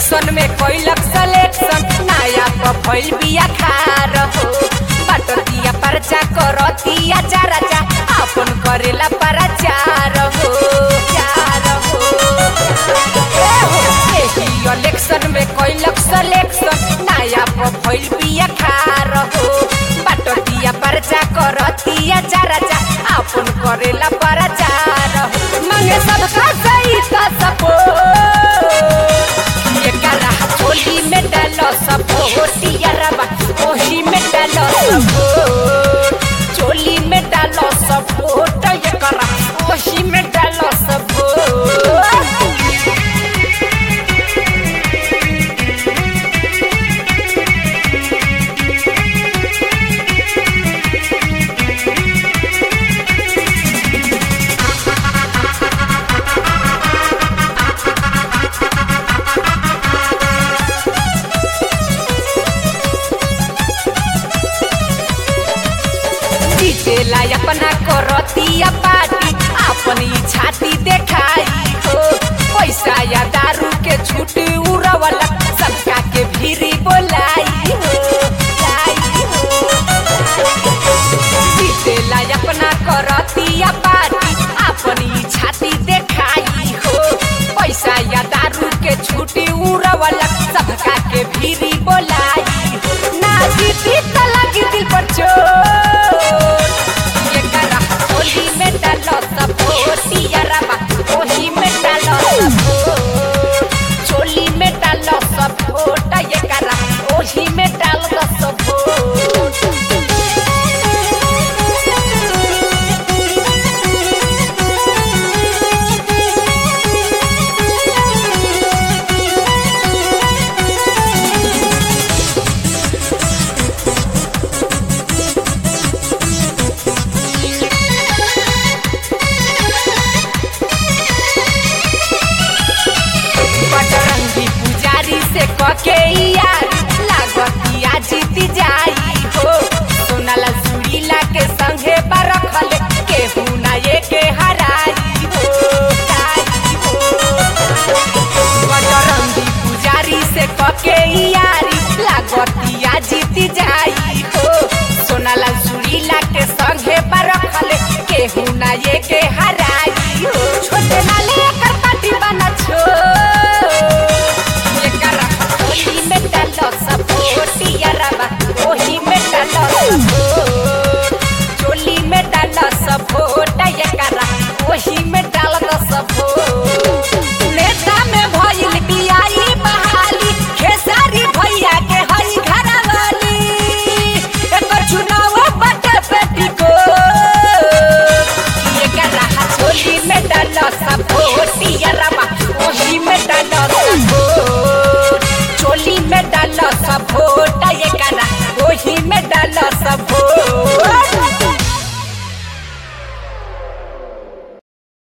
election में कोइलक selection नया भइल बिया खार हो बटतिया परचा करतिया चाराचा अपन करेला प्रचार हो चार हो इलेक्शन में कोइलक सिलेक्शन नया भइल बिया खार हो बटतिया परचा करतिया चाराचा अपन करेला प्रचार हो मांगे सबका सही का सपोर्ट होली में डालो सब होतिया रबा ओही में डालो सब चोली में डालो सब वोट ये करा ओही में डालो सब जीतेला अपना करतिया पार्टी अपनी छाती देखाई हो पैसा या दारू के छूट उड़वला सबका के भीरी बोलाई हो जीतेला अपना करतिया पार्टी अपनी छाती देखाई हो पैसा या दारू के छूट उड़वला सबका के भीरी बोलाई ना जीती त लगी दिल पर चोट होली में डालो सब होतिया रबा ओही में डालो सब चोली में डालो सब वोट ये करा ओही में डाल दो सब के यार लागतिया जीती जाई हो सोनाला सुरीला के संगे बरखल केहू ना ये के हराई हो बजरंगी पुजारी से कके यारी लागतिया जीती जाई हो सोनाला सुरीला के संगे बरखल केहू ना ये के हराई हो छोटे ना लेकर पार्टी बना छो होली में डालो सब होतिया रबा ओही में डालो सब चोली में डालो सब वोट ये करा ओही में डाल दो सब नेता में भइल बियाई बहाली खेसारी भैया के हई घरवाली एकर चुनाव बटे बेटी को ये करा होली में डालो सब होतिया